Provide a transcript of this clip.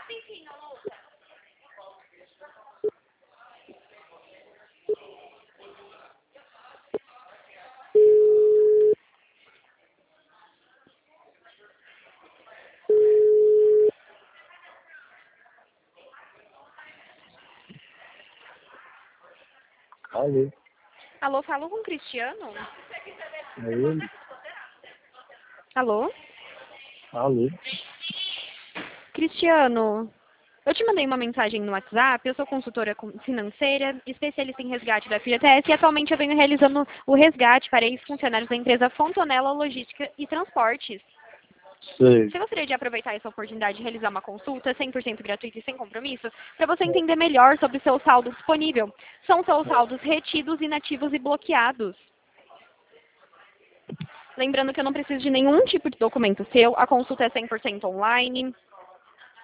Alô, Alô, falo com o Cristiano? é ele? Alô? Alô, Cristiano, eu te mandei uma mensagem no WhatsApp, eu sou consultora financeira, especialista em resgate da FGTS e atualmente eu venho realizando o resgate para ex-funcionários da empresa Fontonela Logística e Transportes. sei. Você gostaria de aproveitar essa oportunidade de realizar uma consulta 100% gratuita e sem compromisso para você entender melhor sobre o seu saldo disponível? São seus saldos retidos, inativos e bloqueados. Lembrando que eu não preciso de nenhum tipo de documento seu, a consulta é 100% online.